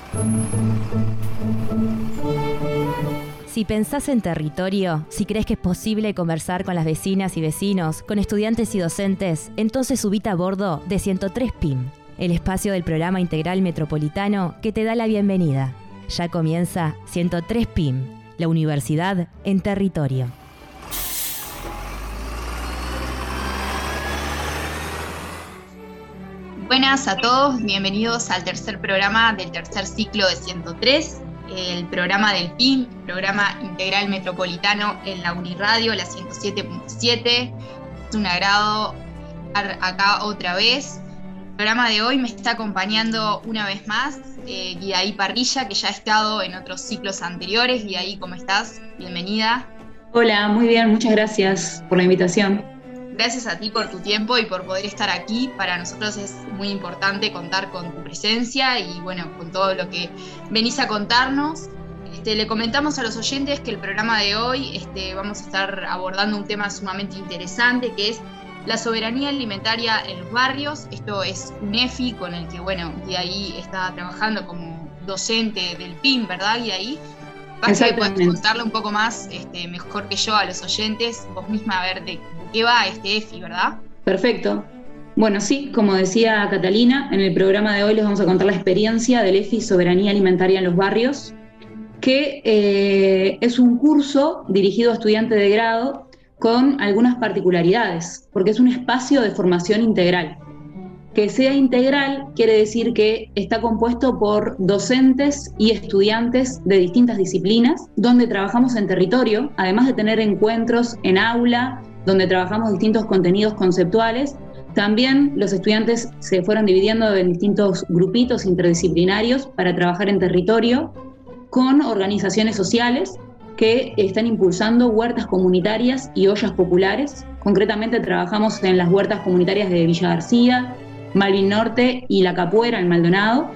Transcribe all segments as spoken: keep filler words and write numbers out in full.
Si pensás en territorio, si crees que es posible conversar con las vecinas y vecinos, con estudiantes y docentes, entonces subite a bordo de ciento tres P I M, el espacio del Programa Integral Metropolitano que te da la bienvenida. Ya comienza ciento tres P I M, la universidad en territorio. Buenas a todos, bienvenidos al tercer programa del tercer ciclo de ciento tres, el programa del P I M, Programa Integral Metropolitano en la Uniradio, la ciento siete punto siete. Es un agrado estar acá otra vez. El programa de hoy me está acompañando una vez más eh, Guidaí Parrilla, que ya ha estado en otros ciclos anteriores. Guidaí, ¿cómo estás? Bienvenida. Hola, muy bien, muchas gracias por la invitación. Gracias a ti por tu tiempo y por poder estar aquí. Para nosotros es muy importante contar con tu presencia y bueno, con todo lo que venís a contarnos. Este, le comentamos a los oyentes que el programa de hoy este, vamos a estar abordando un tema sumamente interesante, que es la soberanía alimentaria en los barrios. Esto es un E F I con el que, bueno, Guidaí está trabajando como docente del P I M, ¿verdad, Guidaí? Vas a poder contarle un poco más, este, mejor que yo, a los oyentes, vos misma, a ver de qué va este E F I, ¿verdad? Perfecto. Bueno, sí, como decía Catalina, en el programa de hoy les vamos a contar la experiencia del E F I Soberanía Alimentaria en los Barrios, que eh, es un curso dirigido a estudiantes de grado con algunas particularidades, porque es un espacio de formación integral. Que sea integral quiere decir que está compuesto por docentes y estudiantes de distintas disciplinas, donde trabajamos en territorio, además de tener encuentros en aula, donde trabajamos distintos contenidos conceptuales. También los estudiantes se fueron dividiendo en distintos grupitos interdisciplinarios para trabajar en territorio con organizaciones sociales que están impulsando huertas comunitarias y ollas populares. Concretamente trabajamos en las huertas comunitarias de Villa García, Malvin Norte y La Capuera, en Maldonado,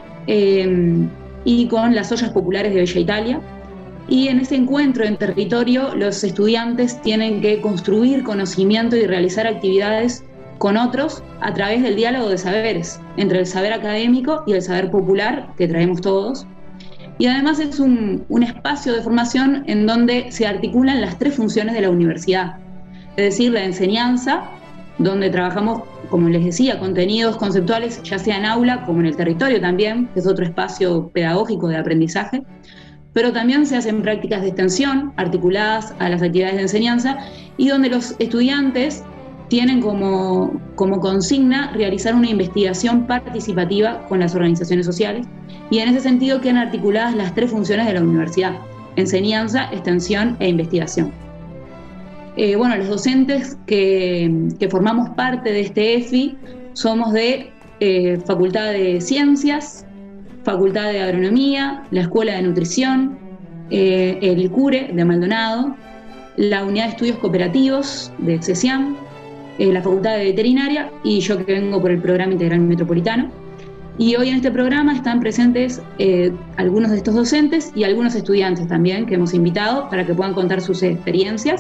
eh, y con las ollas populares de Bella Italia. Y en ese encuentro en territorio, los estudiantes tienen que construir conocimiento y realizar actividades con otros a través del diálogo de saberes, entre el saber académico y el saber popular que traemos todos. Y además es un, un espacio de formación en donde se articulan las tres funciones de la universidad, es decir, la enseñanza, donde trabajamos, como les decía, contenidos conceptuales, ya sea en aula como en el territorio también, que es otro espacio pedagógico de aprendizaje, pero también se hacen prácticas de extensión articuladas a las actividades de enseñanza y donde los estudiantes tienen como, como consigna realizar una investigación participativa con las organizaciones sociales, y en ese sentido quedan articuladas las tres funciones de la universidad: enseñanza, extensión e investigación. Eh, bueno, los docentes que, que formamos parte de este E F I somos de eh, Facultad de Ciencias, Facultad de Agronomía, la Escuela de Nutrición, eh, el CURE de Maldonado, la Unidad de Estudios Cooperativos de CESIAM, eh, la Facultad de Veterinaria y yo, que vengo por el Programa Integral Metropolitano. Y hoy en este programa están presentes eh, algunos de estos docentes y algunos estudiantes también que hemos invitado para que puedan contar sus experiencias.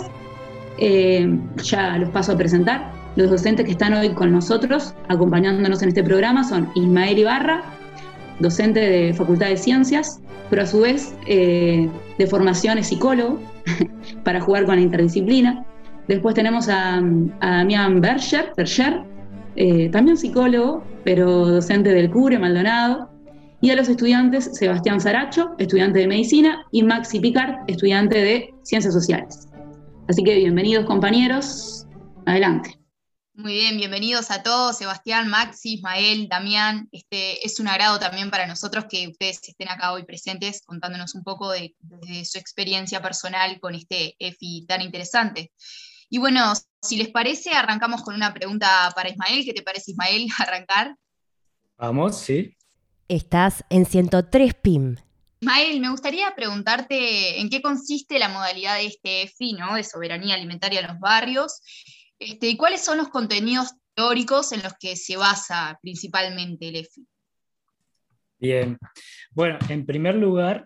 Eh, ya los paso a presentar. Los docentes que están hoy con nosotros, acompañándonos en este programa, son Ismael Ibarra, docente de Facultad de Ciencias, pero a su vez eh, de formación es psicólogo, para jugar con la interdisciplina. Después tenemos a, a Damián Berger, Berger eh, también psicólogo, pero docente del CURE, Maldonado. Y a los estudiantes, Sebastián Saracho, estudiante de Medicina, y Maxi Picard, estudiante de Ciencias Sociales. Así que bienvenidos, compañeros, adelante. Muy bien, bienvenidos a todos, Sebastián, Maxi, Ismael, Damián. Este, es un agrado también para nosotros que ustedes estén acá hoy presentes, contándonos un poco de, de su experiencia personal con este E F I tan interesante. Y bueno, si les parece, arrancamos con una pregunta para Ismael. ¿Qué te parece, Ismael, arrancar? Vamos, sí. Estás en ciento tres P I M. Ismael, me gustaría preguntarte en qué consiste la modalidad de este E F I, ¿no?, de soberanía alimentaria en los barrios, este, y cuáles son los contenidos teóricos en los que se basa principalmente el E F I. Bien, bueno, en primer lugar,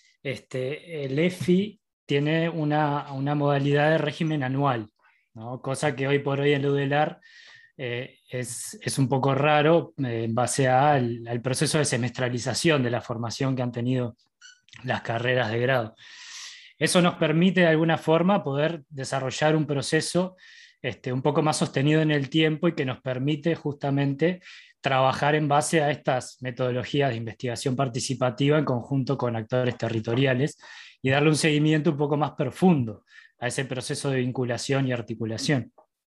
este, el E F I tiene una, una modalidad de régimen anual, ¿no? Cosa que hoy por hoy en la U D E L A R eh, es, es un poco raro eh, en base al, al proceso de semestralización de la formación que han tenido las carreras de grado. Eso nos permite de alguna forma poder desarrollar un proceso este, un poco más sostenido en el tiempo y que nos permite justamente trabajar en base a estas metodologías de investigación participativa en conjunto con actores territoriales y darle un seguimiento un poco más profundo a ese proceso de vinculación y articulación.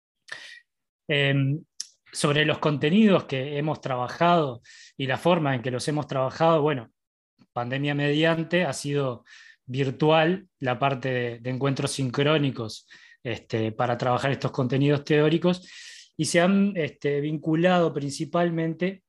Eh, sobre los contenidos que hemos trabajado y la forma en que los hemos trabajado, bueno, pandemia mediante, ha sido virtual la parte de, de encuentros sincrónicos este, para trabajar estos contenidos teóricos, y se han este, vinculado principalmente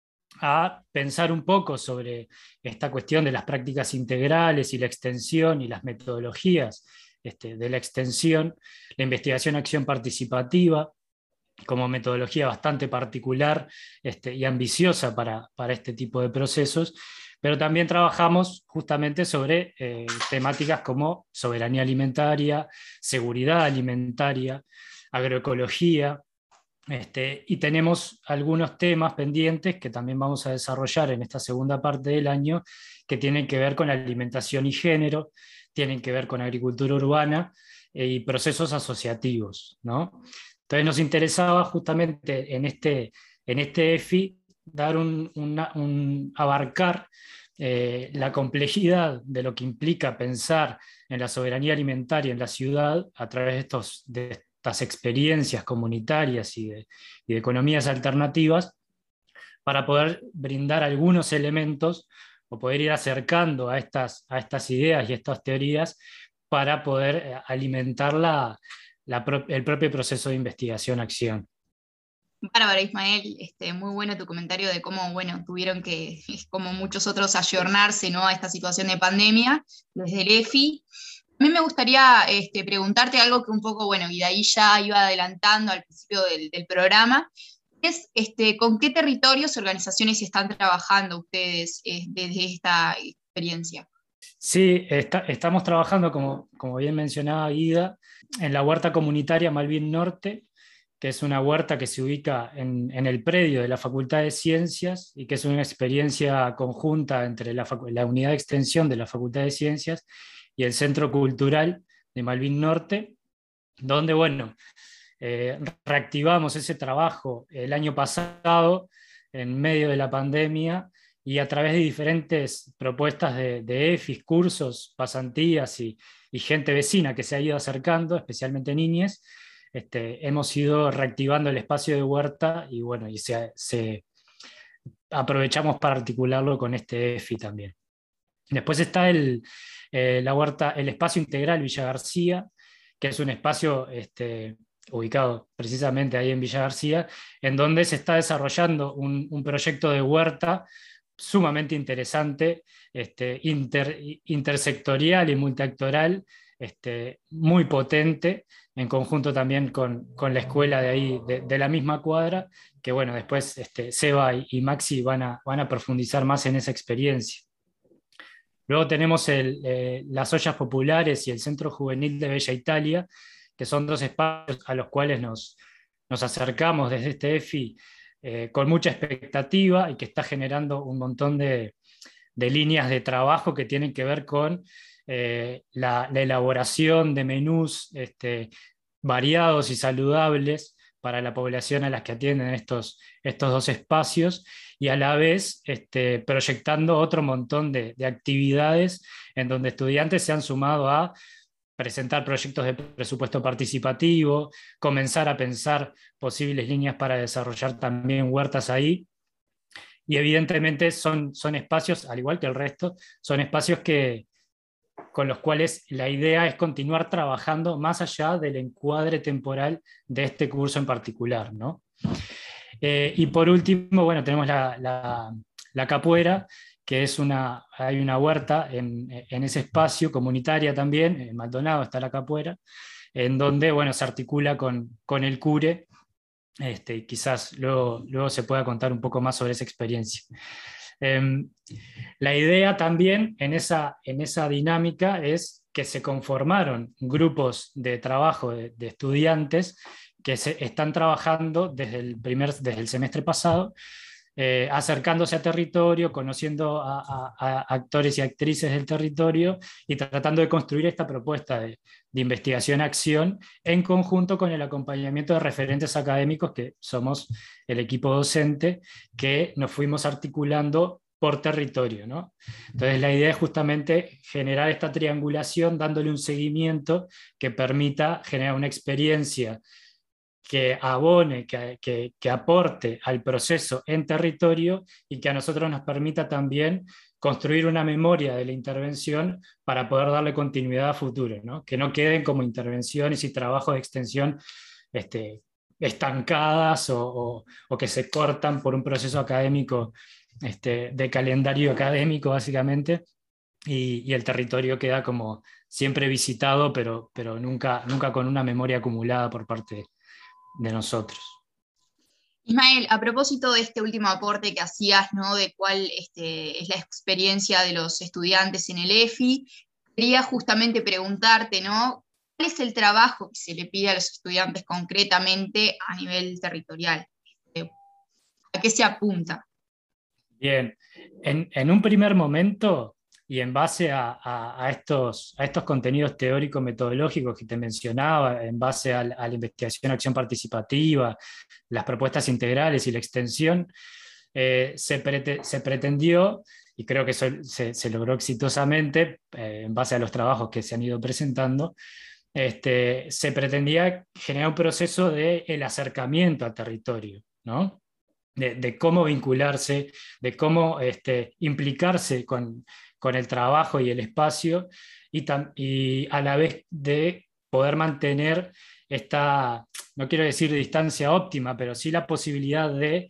a pensar un poco sobre esta cuestión de las prácticas integrales y la extensión y las metodologías este, de la extensión, la investigación-acción participativa como metodología bastante particular este, y ambiciosa para, para este tipo de procesos, pero también trabajamos justamente sobre eh, temáticas como soberanía alimentaria, seguridad alimentaria, agroecología, este, y tenemos algunos temas pendientes que también vamos a desarrollar en esta segunda parte del año, que tienen que ver con alimentación y género, tienen que ver con agricultura urbana eh, y procesos asociativos, ¿no? Entonces nos interesaba justamente en este, en este E F I dar un, una, un abarcar eh, la complejidad de lo que implica pensar en la soberanía alimentaria en la ciudad a través de, estos, de estas experiencias comunitarias y de, y de economías alternativas, para poder brindar algunos elementos o poder ir acercando a estas, a estas ideas y estas teorías para poder alimentar la, la, el propio proceso de investigación-acción. Bárbara, Ismael, este, muy bueno tu comentario de cómo, bueno, tuvieron que, como muchos otros, ayornarse, ¿no?, a esta situación de pandemia desde el E F I. A mí me gustaría este, preguntarte algo que un poco, bueno, y de ahí ya iba adelantando al principio del, del programa, es este, ¿con qué territorios y organizaciones están trabajando ustedes eh, desde esta experiencia? Sí, está, estamos trabajando, como, como bien mencionaba Guida, en la huerta comunitaria Malvin Norte, que es una huerta que se ubica en, en el predio de la Facultad de Ciencias y que es una experiencia conjunta entre la, la unidad de extensión de la Facultad de Ciencias y el Centro Cultural de Malvin Norte, donde, bueno, eh, reactivamos ese trabajo el año pasado en medio de la pandemia y a través de diferentes propuestas de, de E F I S, cursos, pasantías y, y gente vecina que se ha ido acercando, especialmente niñas. Este, hemos ido reactivando el espacio de huerta y bueno, y se, se aprovechamos para articularlo con este E F I también. Después está el, eh, la huerta, el espacio integral Villa García, que es un espacio este, ubicado precisamente ahí en Villa García, en donde se está desarrollando un, un proyecto de huerta sumamente interesante, este, inter, intersectorial y multiactoral, este, muy potente, en conjunto también con, con la escuela de ahí, de, de la misma cuadra, que bueno, después este, Seba y, y Maxi van a, van a profundizar más en esa experiencia. Luego tenemos el, eh, las ollas populares y el Centro Juvenil de Bella Italia, que son dos espacios a los cuales nos, nos acercamos desde este E F I eh, con mucha expectativa y que está generando un montón de, de líneas de trabajo que tienen que ver con eh, la, la elaboración de menús este, variados y saludables para la población a las que atienden estos, estos dos espacios, y a la vez este, proyectando otro montón de, de actividades en donde estudiantes se han sumado a presentar proyectos de presupuesto participativo, comenzar a pensar posibles líneas para desarrollar también huertas ahí, y evidentemente son, son espacios, al igual que el resto, son espacios que, con los cuales la idea es continuar trabajando más allá del encuadre temporal de este curso en particular, ¿no? Eh, y por último, bueno, tenemos la, la, la capuera, que es una, hay una huerta en, en ese espacio, comunitaria también, en Maldonado está la capuera, en donde, bueno, se articula con, con el CURE, este, quizás luego, luego se pueda contar un poco más sobre esa experiencia. Eh, la idea también en esa, en esa dinámica es que se conformaron grupos de trabajo de, de estudiantes que se están trabajando desde el, primer, desde el semestre pasado, eh, acercándose a territorio, conociendo a, a, a actores y actrices del territorio y tratando de construir esta propuesta de, de investigación-acción en conjunto con el acompañamiento de referentes académicos, que somos el equipo docente, que nos fuimos articulando por territorio, ¿no? Entonces la idea es justamente generar esta triangulación dándole un seguimiento que permita generar una experiencia que abone, que, que, que aporte al proceso en territorio y que a nosotros nos permita también construir una memoria de la intervención para poder darle continuidad a futuro, ¿no? Que no queden como intervenciones y trabajos de extensión este, estancadas o, o, o que se cortan por un proceso académico este, de calendario académico básicamente, y, y el territorio queda como siempre visitado, pero, pero nunca, nunca con una memoria acumulada por parte de de nosotros. Ismael, a propósito de este último aporte que hacías, ¿no? De cuál este, es la experiencia de los estudiantes en el E F I, quería justamente preguntarte, ¿no? ¿Cuál es el trabajo que se le pide a los estudiantes concretamente a nivel territorial? ¿A qué se apunta? Bien, en, en un primer momento, y en base a, a, a, estos, a estos contenidos teóricos metodológicos que te mencionaba, en base a, a la investigación, acción participativa, las propuestas integrales y la extensión, eh, se, prete, se pretendió, y creo que eso se, se logró exitosamente, eh, en base a los trabajos que se han ido presentando, este, se pretendía generar un proceso de el acercamiento al territorio, ¿no? De, de cómo vincularse, de cómo este, implicarse con, con el trabajo y el espacio, y, tam, y a la vez de poder mantener esta, no quiero decir distancia óptima, pero sí la posibilidad de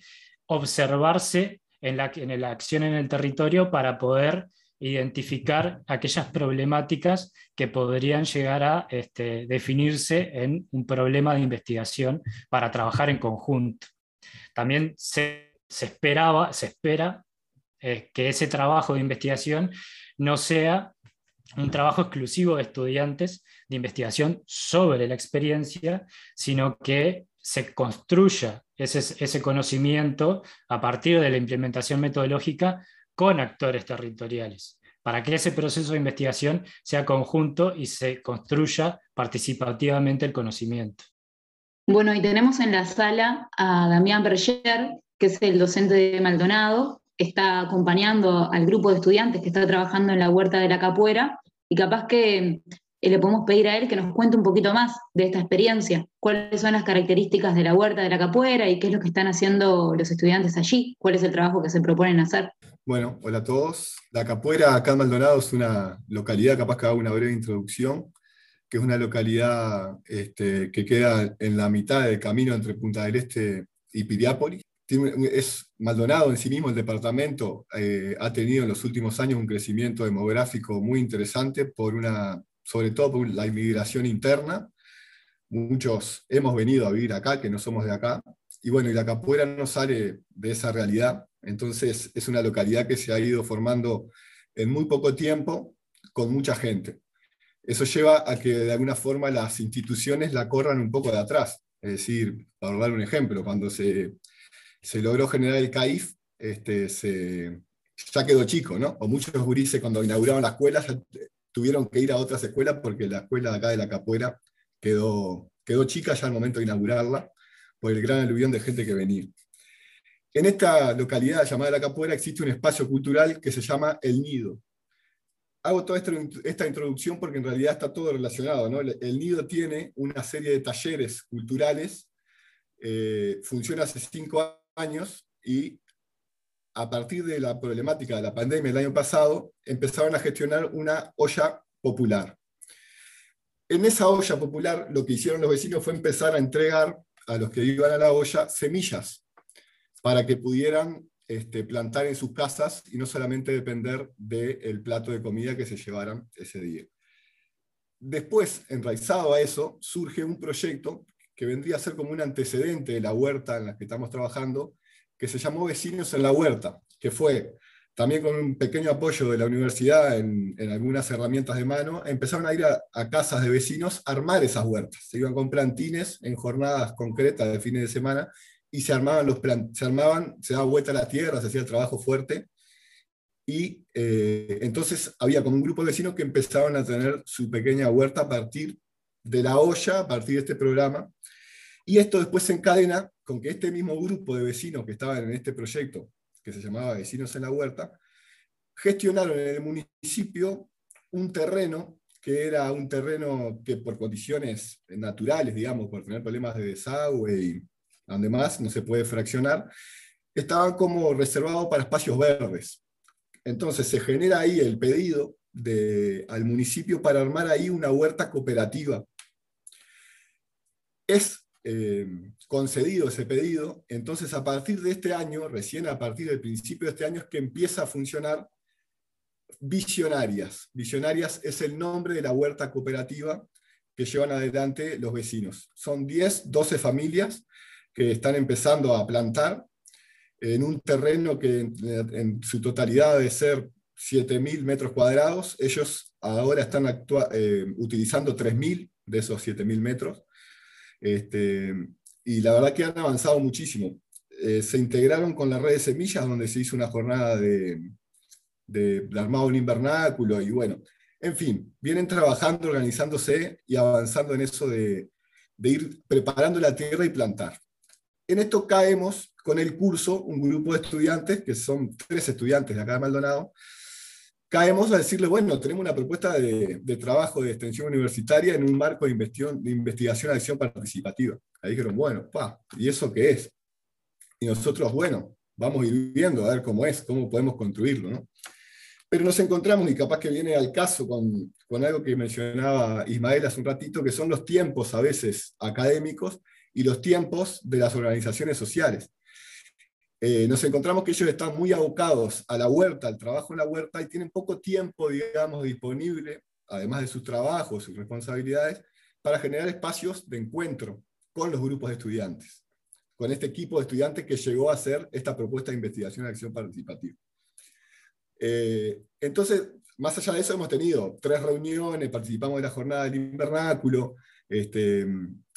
observarse en la, en la acción en el territorio para poder identificar aquellas problemáticas que podrían llegar a este, definirse en un problema de investigación para trabajar en conjunto. También se, se esperaba, se espera eh, que ese trabajo de investigación no sea un trabajo exclusivo de estudiantes de investigación sobre la experiencia, sino que se construya ese, ese conocimiento a partir de la implementación metodológica con actores territoriales, para que ese proceso de investigación sea conjunto y se construya participativamente el conocimiento. Bueno, y tenemos en la sala a Damián Berger, que es el docente de Maldonado, que está acompañando al grupo de estudiantes que está trabajando en la huerta de la Capuera, y capaz que eh, le podemos pedir a él que nos cuente un poquito más de esta experiencia, cuáles son las características de la huerta de la Capuera y qué es lo que están haciendo los estudiantes allí, cuál es el trabajo que se proponen hacer. Bueno, hola a todos. La Capuera acá en Maldonado es una localidad, capaz que haga una breve introducción, que es una localidad este, que queda en la mitad del camino entre Punta del Este y Piriápolis. Es Maldonado en sí mismo, el departamento, eh, ha tenido en los últimos años un crecimiento demográfico muy interesante, por una, sobre todo por la inmigración interna. Muchos hemos venido a vivir acá, que no somos de acá, y bueno, y la Capuera no sale de esa realidad. Entonces es una localidad que se ha ido formando en muy poco tiempo, con mucha gente. Eso lleva a que de alguna forma las instituciones la corran un poco de atrás. Es decir, para dar un ejemplo, cuando se, se logró generar el C A I F, este, se, ya quedó chico, ¿no? O muchos gurises cuando inauguraron la escuela ya tuvieron que ir a otras escuelas porque la escuela de acá de la Capuera quedó, quedó chica ya al momento de inaugurarla, por el gran aluvión de gente que venía. En esta localidad llamada La Capuera existe un espacio cultural que se llama El Nido. Hago toda esta, esta introducción porque en realidad está todo relacionado, ¿no? El, el Nido tiene una serie de talleres culturales, eh, funciona hace cinco años, y a partir de la problemática de la pandemia el año pasado, empezaron a gestionar una olla popular. En esa olla popular lo que hicieron los vecinos fue empezar a entregar a los que iban a la olla semillas, para que pudieran este, plantar en sus casas y no solamente depender del plato de comida que se llevaran ese día. Después, enraizado a eso, surge un proyecto que vendría a ser como un antecedente de la huerta en la que estamos trabajando, que se llamó Vecinos en la Huerta, que fue también con un pequeño apoyo de la universidad en, en algunas herramientas de mano, empezaron a ir a, a casas de vecinos a armar esas huertas. Se iban con plantines en jornadas concretas de fines de semana y se armaban, los plan, se, armaban, se daba vuelta a la tierra, se hacía el trabajo fuerte. Y eh, entonces había como un grupo de vecinos que empezaron a tener su pequeña huerta a partir de la olla, a partir de este programa. Y esto después se encadena con que este mismo grupo de vecinos que estaban en este proyecto, que se llamaba Vecinos en la Huerta, gestionaron en el municipio un terreno que era un terreno que por condiciones naturales, digamos, por tener problemas de desagüe y además no se puede fraccionar, estaban como reservados para espacios verdes. Entonces se genera ahí el pedido de, al municipio para armar ahí una huerta cooperativa. Es eh, concedido ese pedido, entonces a partir de este año, recién a partir del principio de este año, es que empieza a funcionar Visionarias. Visionarias es el nombre de la huerta cooperativa que llevan adelante los vecinos. Son diez, doce familias que están empezando a plantar en un terreno que en, en su totalidad debe ser siete mil metros cuadrados. Ellos ahora están actua eh, utilizando tres mil de esos siete mil metros. Este, y la verdad que han avanzado muchísimo. Eh, se integraron con la red de semillas, donde se hizo una jornada de, de, de armado un invernáculo, y bueno, en fin, vienen trabajando, organizándose y avanzando en eso de, de ir preparando la tierra y plantar. En esto caemos con el curso, un grupo de estudiantes, que son tres estudiantes de acá de Maldonado, caemos a decirle, bueno, tenemos una propuesta de, de trabajo de extensión universitaria en un marco de investigación, de investigación a acción participativa. Ahí dijeron, bueno, pa, ¿y eso qué es? Y nosotros, bueno, vamos a ir viendo a ver cómo es, cómo podemos construirlo, ¿no? Pero nos encontramos, y capaz que viene al caso con, con algo que mencionaba Ismael hace un ratito, que son los tiempos a veces académicos y los tiempos de las organizaciones sociales. Eh, nos encontramos que ellos están muy abocados a la huerta, al trabajo en la huerta, y tienen poco tiempo, digamos, disponible, además de sus trabajos, sus responsabilidades, para generar espacios de encuentro con los grupos de estudiantes, con este equipo de estudiantes que llegó a hacer esta propuesta de investigación y acción participativa. Eh, entonces, más allá de eso, hemos tenido tres reuniones, participamos de la jornada del invernáculo, este,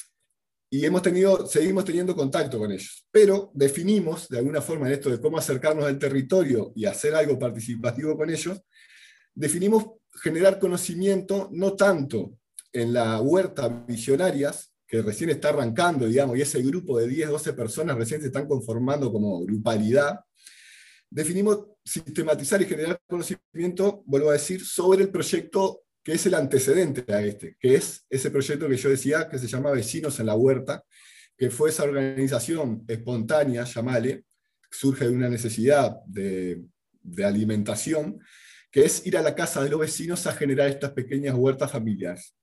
y hemos tenido, seguimos teniendo contacto con ellos. Pero definimos, de alguna forma, en esto de cómo acercarnos al territorio y hacer algo participativo con ellos, definimos generar conocimiento no tanto en la huerta Visionarias, que recién está arrancando, digamos, y ese grupo de diez, doce personas recién se están conformando como grupalidad. Definimos sistematizar y generar conocimiento, vuelvo a decir, sobre el proyecto que es el antecedente a este, que es ese proyecto que yo decía, que se llama Vecinos en la Huerta, que fue esa organización espontánea, llamale, surge de una necesidad de, de alimentación, que es ir a la casa de los vecinos a generar estas pequeñas huertas familiares.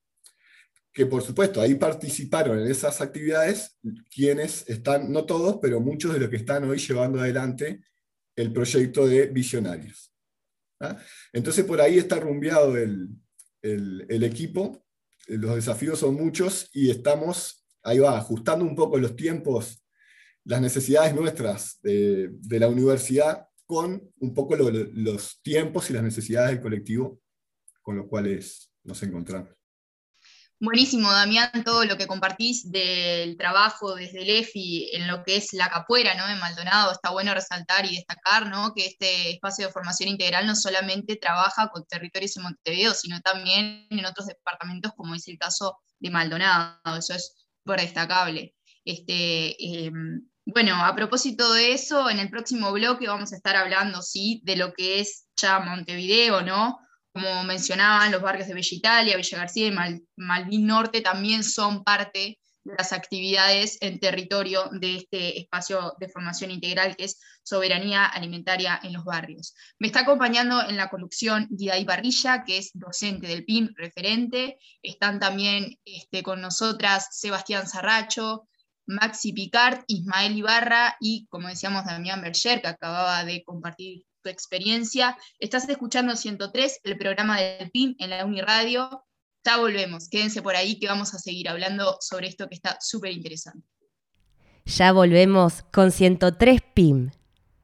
Que por supuesto, ahí participaron en esas actividades quienes están, no todos, pero muchos de los que están hoy llevando adelante el proyecto de Visionarios. ¿Ah? Entonces por ahí está rumbeado el, el, el equipo, los desafíos son muchos y estamos, ahí va, ajustando un poco los tiempos, las necesidades nuestras de, de la universidad con un poco lo, los tiempos y las necesidades del colectivo con los cuales nos encontramos. Buenísimo, Damián, todo lo que compartís del trabajo desde el E F I en lo que es la capuera, ¿no?, en Maldonado. Está bueno resaltar y destacar, ¿no?, que este espacio de formación integral no solamente trabaja con territorios en Montevideo, sino también en otros departamentos, como es el caso de Maldonado. Eso es súper destacable. Este, eh, bueno, a propósito de eso, en el próximo bloque vamos a estar hablando, sí, de lo que es ya Montevideo, ¿no? Como mencionaban, los barrios de Villa Italia, Villa García y Mal, Malvin Norte también son parte de las actividades en territorio de este espacio de formación integral que es Soberanía Alimentaria en los Barrios. Me está acompañando en la conducción Guidaí Parrilla, que es docente del P I M, referente. Están también este, con nosotras Sebastián Sarracho, Maxi Picard, Ismael Ibarra y, como decíamos, Damián Berger, que acababa de compartir tu experiencia. Estás escuchando ciento tres, el programa del P I M en la Uniradio. Ya volvemos, quédense por ahí que vamos a seguir hablando sobre esto que está súper interesante. Ya volvemos con ciento tres P I M.